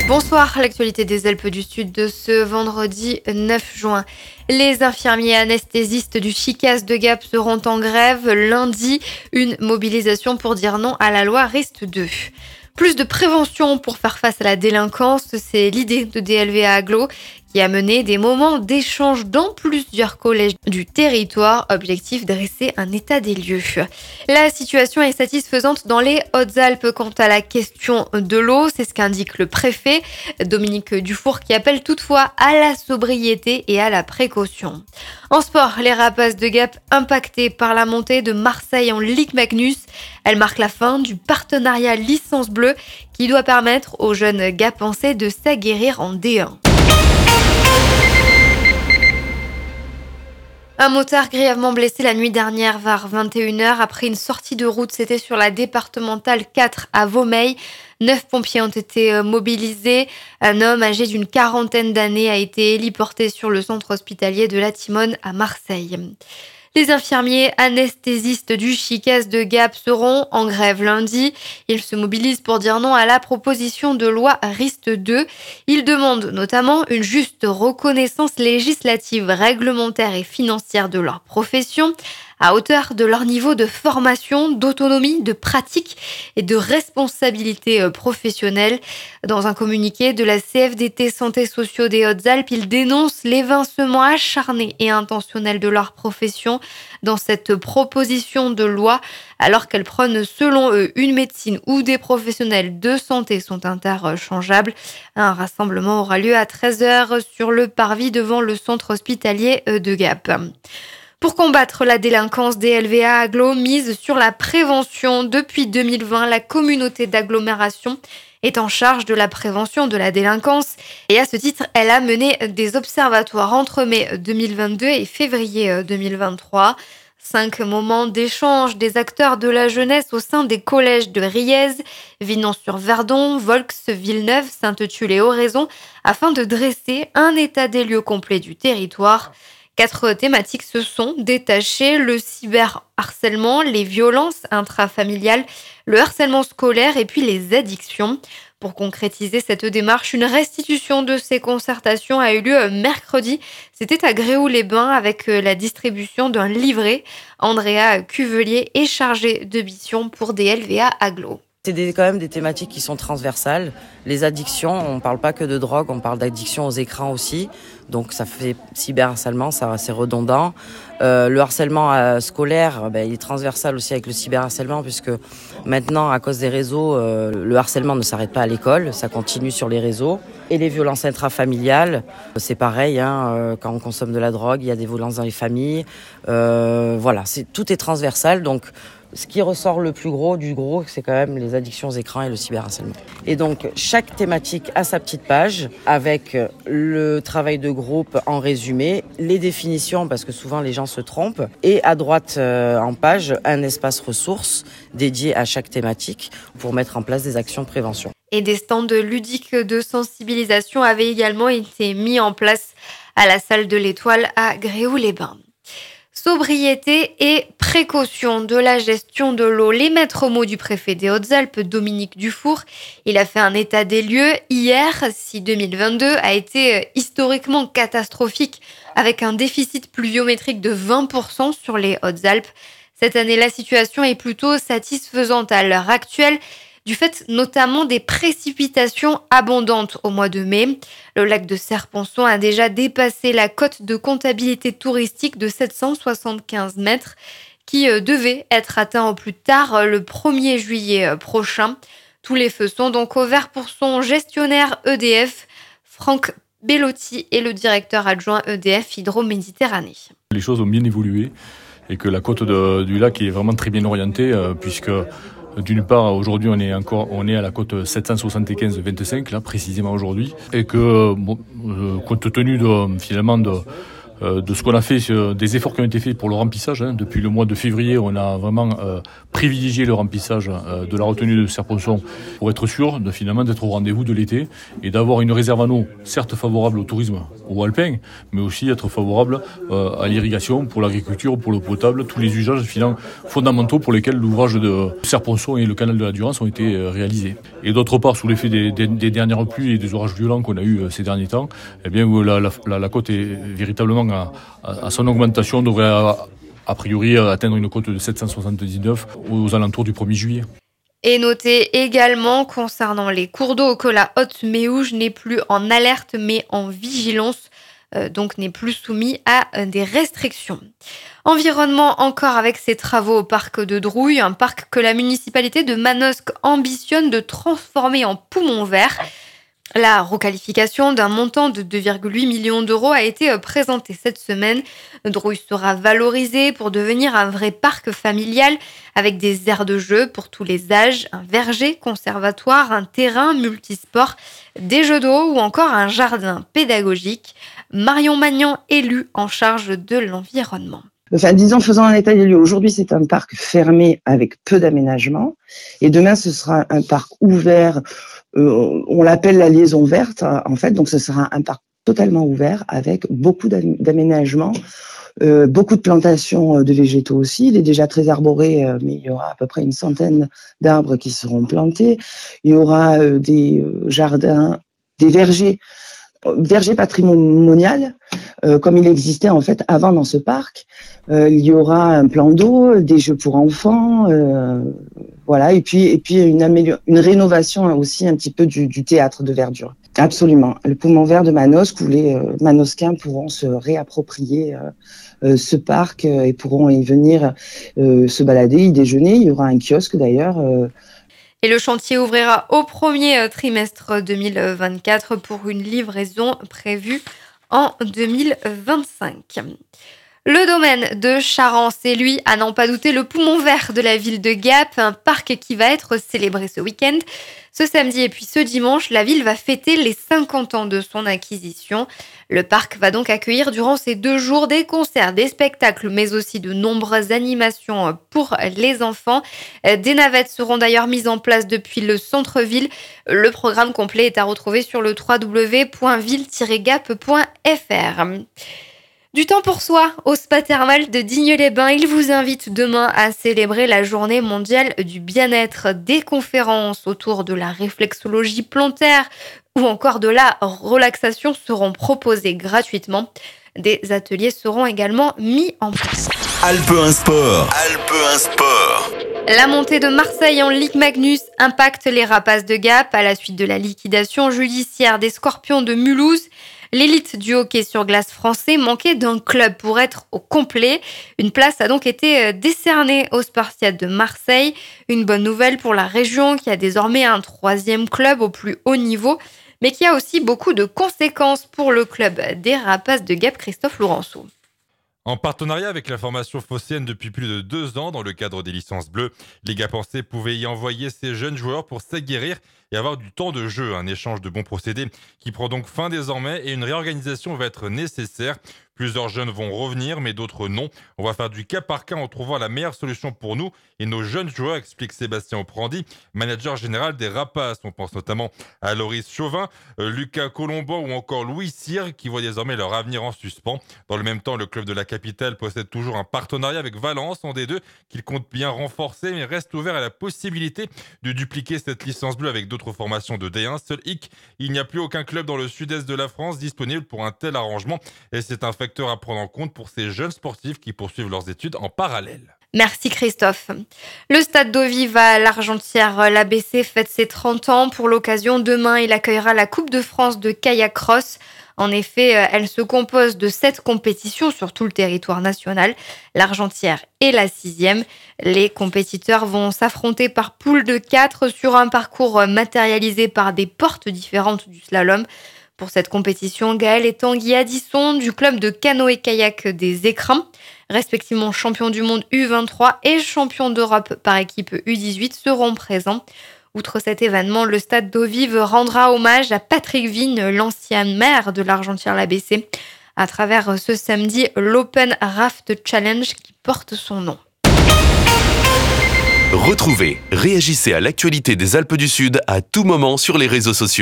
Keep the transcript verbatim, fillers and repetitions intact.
Bonsoir, l'actualité des Alpes du Sud de ce vendredi neuf juin. Les infirmiers anesthésistes du Chicas de Gap seront en grève lundi. Une mobilisation pour dire non à la loi Rist deux. Plus de prévention pour faire face à la délinquance, c'est l'idée de D L V A Agglo qui a mené des moments d'échange dans plusieurs collèges du territoire. Objectif, dresser un état des lieux. La situation est satisfaisante dans les Hautes-Alpes quant à la question de l'eau, c'est ce qu'indique le préfet Dominique Dufour qui appelle toutefois à la sobriété et à la précaution. En sport, les Rapaces de Gap impactés par la montée de Marseille en Ligue Magnus. Elle marque la fin du partenariat licence bleue qui doit permettre aux jeunes Gapençais de s'aguerrir en D un. Un motard grièvement blessé la nuit dernière vers vingt et une heures après une sortie de route. C'était sur la départementale quatre à Vaumeil. Neuf pompiers ont été mobilisés. Un homme âgé d'une quarantaine d'années a été héliporté sur le centre hospitalier de la Timone à Marseille. Les infirmiers anesthésistes du Chicas de Gap seront en grève lundi. Ils se mobilisent pour dire non à la proposition de loi Rist deux. Ils demandent notamment une juste reconnaissance législative, réglementaire et financière de leur profession, à hauteur de leur niveau de formation, d'autonomie, de pratique et de responsabilité professionnelle. Dans un communiqué de la C F D T Santé Sociaux des Hautes-Alpes, ils dénoncent l'évincement acharné et intentionnel de leur profession dans cette proposition de loi, alors qu'elles prônent selon eux une médecine où des professionnels de santé sont interchangeables. Un rassemblement aura lieu à treize heures sur le parvis devant le centre hospitalier de Gap. Pour combattre la délinquance, D L V A Agglo mise sur la prévention. Depuis deux mille vingt, la communauté d'agglomération est en charge de la prévention de la délinquance. Et à ce titre, elle a mené des observatoires entre mai deux mille vingt-deux et février deux mille vingt-trois. Cinq moments d'échange des acteurs de la jeunesse au sein des collèges de Riez, Vinon-sur-Verdon, Volx, Villeneuve, Sainte-Tulle et Oraison, afin de dresser un état des lieux complet du territoire. Quatre thématiques se sont détachées, le cyberharcèlement, les violences intrafamiliales, le harcèlement scolaire et puis les addictions. Pour concrétiser cette démarche, une restitution de ces concertations a eu lieu mercredi. C'était à Gréoux-les-Bains avec la distribution d'un livret. Andrea Cuvelier est chargée de mission pour D L V A Agglo. C'est des, quand même des thématiques qui sont transversales. Les addictions, on ne parle pas que de drogue, on parle d'addiction aux écrans aussi. Donc ça fait cyberharcèlement, ça, c'est redondant. Euh, le harcèlement euh, scolaire, ben, il est transversal aussi avec le cyberharcèlement, puisque maintenant, à cause des réseaux, euh, le harcèlement ne s'arrête pas à l'école, ça continue sur les réseaux. Et les violences intrafamiliales, c'est pareil, hein, euh, quand on consomme de la drogue, il y a des violences dans les familles. Euh, voilà, c'est, tout est transversal, donc ce qui ressort le plus gros du gros, c'est quand même les addictions aux écrans et le cyberharcèlement. Et donc, chaque thématique a sa petite page avec le travail de groupe en résumé, les définitions, parce que souvent les gens se trompent, et à droite euh, en page, un espace ressources dédié à chaque thématique pour mettre en place des actions de prévention. Et des stands ludiques de sensibilisation avaient également été mis en place à la salle de l'Étoile à Gréoux-les-Bains. Sobriété et précaution de la gestion de l'eau. Les maîtres mots du préfet des Hautes-Alpes, Dominique Dufour, il a fait un état des lieux hier, si deux mille vingt-deux a été historiquement catastrophique avec un déficit pluviométrique de vingt pour cent sur les Hautes-Alpes. Cette année, la situation est plutôt satisfaisante à l'heure actuelle, du fait notamment des précipitations abondantes au mois de mai. Le lac de Serponçon a déjà dépassé la cote de comptabilité touristique de sept cent soixante-quinze mètres qui devait être atteint au plus tard le premier juillet prochain. Tous les feux sont donc au vert pour son gestionnaire E D F, Franck Bellotti, et le directeur adjoint E D F Hydro-Méditerranée. Les choses ont bien évolué et que la côte de, du lac est vraiment très bien orientée euh, puisque d'une part, aujourd'hui, on est encore, on est à la cote sept cent soixante-quinze vingt-cinq, là, précisément aujourd'hui, et que, bon, euh, compte tenu de, finalement, de, euh, de ce qu'on a fait, euh, des efforts qui ont été faits pour le remplissage. Hein. Depuis le mois de février, on a vraiment euh, privilégié le remplissage euh, de la retenue de Serre-Ponçon pour être sûr de finalement d'être au rendez-vous de l'été et d'avoir une réserve en eau, certes favorable au tourisme, au alpin, mais aussi être favorable euh, à l'irrigation, pour l'agriculture, pour l'eau potable, tous les usages finalement fondamentaux pour lesquels l'ouvrage de Serre-Ponçon et le canal de la Durance ont été euh, réalisés. Et d'autre part, sous l'effet des, des, des dernières pluies et des orages violents qu'on a eu euh, ces derniers temps, eh bien la, la, la, la côte est véritablement à, à, à son augmentation, devrait a, a priori atteindre une côte de sept cent soixante-dix-neuf aux alentours du premier juillet. Et notez également concernant les cours d'eau que la Haute-Méouge n'est plus en alerte mais en vigilance, euh, donc n'est plus soumis à euh, des restrictions. Environnement encore avec ses travaux au parc de Drouille, un parc que la municipalité de Manosque ambitionne de transformer en poumon vert. La requalification d'un montant de deux virgule huit millions d'euros a été présentée cette semaine. Drouille sera valorisé pour devenir un vrai parc familial avec des aires de jeu pour tous les âges, un verger, conservatoire, un terrain multisport, des jeux d'eau ou encore un jardin pédagogique. Marion Magnan, élue en charge de l'environnement. Enfin, disons, faisant un état des lieux. Aujourd'hui, c'est un parc fermé avec peu d'aménagement. Et demain, ce sera un parc ouvert. Euh, on l'appelle la liaison verte, en fait. Donc, ce sera un parc totalement ouvert avec beaucoup d'aménagements, euh, beaucoup de plantations de végétaux aussi. Il est déjà très arboré, euh, mais il y aura à peu près une centaine d'arbres qui seront plantés. Il y aura euh, des euh, jardins, des vergers, verger patrimonial, euh, comme il existait en fait avant dans ce parc. Euh, il y aura un plan d'eau, des jeux pour enfants, euh, voilà, et puis et puis une amélior- une rénovation aussi un petit peu du, du théâtre de verdure. Absolument. Le poumon vert de Manosque, où les euh, Manosquins pourront se réapproprier euh, euh, ce parc euh, et pourront y venir euh, se balader, y déjeuner. Il y aura un kiosque d'ailleurs. Euh, Et le chantier ouvrira au premier trimestre deux mille vingt-quatre pour une livraison prévue en deux mille vingt-cinq. Le domaine de Charence est, lui, à n'en pas douter, le poumon vert de la ville de Gap, un parc qui va être célébré ce week-end. Ce samedi et puis ce dimanche, la ville va fêter les cinquante ans de son acquisition. Le parc va donc accueillir durant ces deux jours des concerts, des spectacles, mais aussi de nombreuses animations pour les enfants. Des navettes seront d'ailleurs mises en place depuis le centre-ville. Le programme complet est à retrouver sur le w w w point ville tiret gap point f r. Du temps pour soi au spa thermal de Digne-les-Bains. Il vous invite demain à célébrer la journée mondiale du bien-être. Des conférences autour de la réflexologie plantaire ou encore de la relaxation seront proposées gratuitement. Des ateliers seront également mis en place. Alpe un Sport. Alpe un Sport. La montée de Marseille en Ligue Magnus impacte les Rapaces de Gap à la suite de la liquidation judiciaire des Scorpions de Mulhouse. L'élite du hockey sur glace français manquait d'un club pour être au complet. Une place a donc été décernée aux Spartiates de Marseille. Une bonne nouvelle pour la région qui a désormais un troisième club au plus haut niveau, mais qui a aussi beaucoup de conséquences pour le club des Rapaces de Gap, Christophe Lourenço. En partenariat avec la formation phocéenne depuis plus de deux ans dans le cadre des licences bleues, les Gapençais pouvaient y envoyer ces jeunes joueurs pour s'aguerrir et avoir du temps de jeu. Un échange de bons procédés qui prend donc fin désormais et une réorganisation va être nécessaire. Plusieurs jeunes vont revenir, mais d'autres non. On va faire du cas par cas en trouvant la meilleure solution pour nous et nos jeunes joueurs, explique Sébastien Oprandi, manager général des Rapaces. On pense notamment à Loris Chauvin, euh, Lucas Colomban ou encore Louis Cyr qui voient désormais leur avenir en suspens. Dans le même temps, le club de la capitale possède toujours un partenariat avec Valence en D deux qu'il compte bien renforcer, mais reste ouvert à la possibilité de dupliquer cette licence bleue avec d'autres formations de D un. Seul hic, il n'y a plus aucun club dans le sud-est de la France disponible pour un tel arrangement et c'est un facteur à prendre en compte pour ces jeunes sportifs qui poursuivent leurs études en parallèle. Merci Christophe. Le stade d'Eau-Vive à l'Argentière, l'A B C fête ses trente ans. Pour l'occasion, demain, il accueillera la Coupe de France de kayak cross. En effet, elle se compose de sept compétitions sur tout le territoire national. L'Argentière est la sixième. Les compétiteurs vont s'affronter par poule de quatre sur un parcours matérialisé par des portes différentes du slalom. Pour cette compétition, Gaël et Tanguy Addisson du club de canoë-kayak des Écrins, respectivement champion du monde U vingt-trois et champion d'Europe par équipe U dix-huit, seront présents. Outre cet événement, le stade d'Eau-Vive rendra hommage à Patrick Vigne, l'ancien maire de l'Argentière-l'A B C. à travers ce samedi l'Open Raft Challenge qui porte son nom. Retrouvez, réagissez à l'actualité des Alpes du Sud à tout moment sur les réseaux sociaux.